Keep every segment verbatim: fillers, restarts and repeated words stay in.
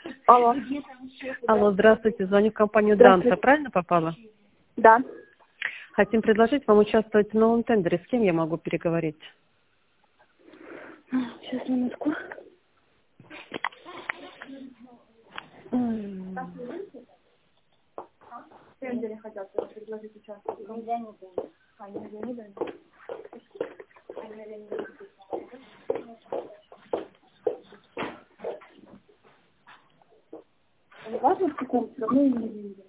Алло. Алло, здравствуйте. Звоню в компанию Здравствуйте. Данса. Правильно попала? Да. Хотим предложить вам участвовать в новом тендере. С кем я могу переговорить? Сейчас, минутку. М. В тендере хотят предложить участвовать. Нельзя, нельзя. А, нельзя, нельзя. Важно, в каком все равно не видно.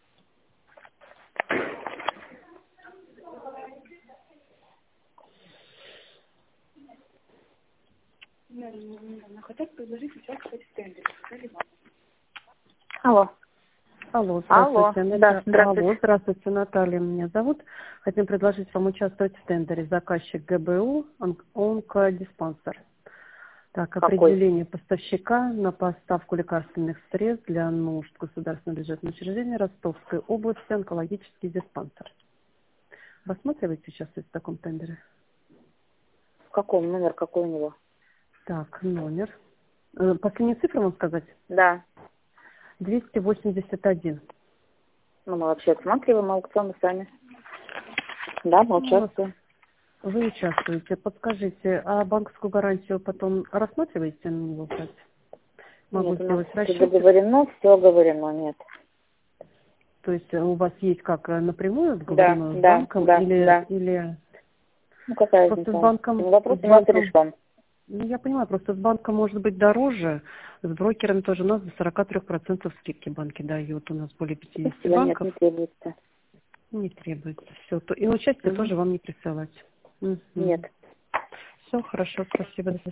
Она хотят предложить участвовать в тендере. Алло. Алло, Алло. здравствуйте. Да, Ната- здравствуйте. Алло, здравствуйте. Наталья меня зовут. Хотим предложить вам участвовать в тендере. Заказчик ГБУ, онк- онкодиспансер. Так, Какой? определение поставщика на поставку лекарственных средств для нужд государственного бюджетного учреждения Ростовской области, онкологический диспансер. Рассматриваете участвовать в таком тендере? В каком? Номер какой у него? Так, номер. Э, Последние цифры вам сказать? Да. двести восемьдесят один. Ну, мы вообще отсматриваем аукционы сами. Да, мы Ну, участвуем. Вы участвуете. Подскажите, а банковскую гарантию потом рассматриваете на него брать? Могу Нет, у нас сделать все расчет. договорено, все оговорено, нет. То есть у вас есть как э, напрямую Да, договорено с да, банком да, или, да. или Ну, какая просто с разница? банком, Вопрос с у нас банком, решен. ну я понимаю, просто с банком может быть дороже, с брокером тоже у нас до сорок три процента скидки банки дают, у нас более пятидесяти Спасибо, нет, банков, не требуется. не требуется все. И участие Угу. тоже вам не присылать. Нет. Все хорошо, спасибо.